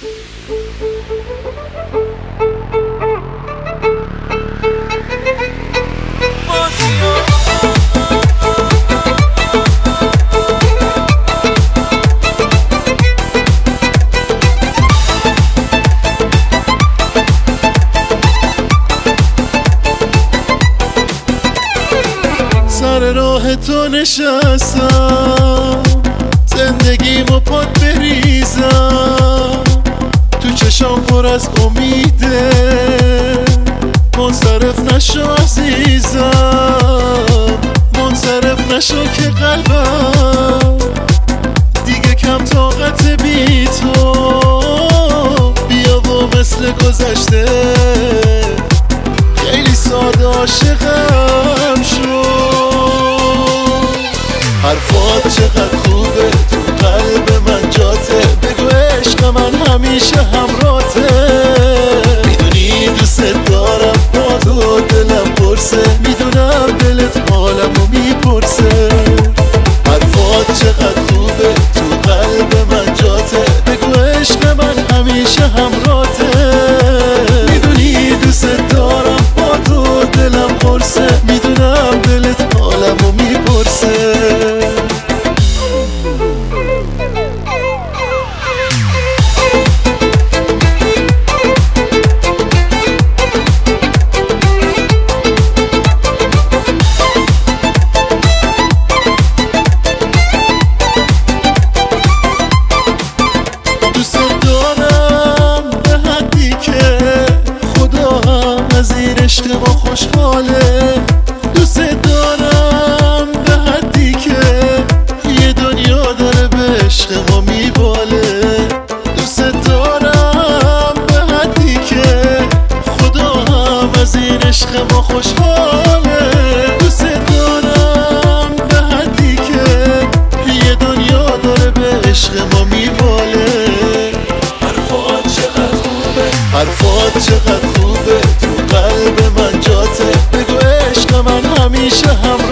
سر راه تو نشستم، زندگیمو پات بریزم، تو چشام پر از امیده، منصرف نشو عزیزم، منصرف نشو که قلبم دیگه کم طاقت بی تو، بیا و مثل گذشته خیلی ساده عاشقم شو. حرفات چقدر خوبه، تو قلب من جاته، بگو عشق من همیشه همراته، میدونی دوست دارم با تو دلم پرسه، میدونم دلت حالمو میپرسه. حرفات چقدر خوبه، تو قلب من جاته، بگو عشق من همیشه همراته، میدونی دوست دارم با تو دلم پرسه، میدونم دلت حالمو میپرسه. عشق ما خوشحاله، دوست دارم به حدی که یه دنیا داره به عشق ما میباله، دوست دارم به حدی که خدا هم از این عشق ما خوشحاله، دوست دارم به حدی که یه دنیا داره به عشق ما میباله. حرفات چقدر خوبه، حرفات چقدر خوبه، تو قلب من جاته، بگو عشق من همیشه هم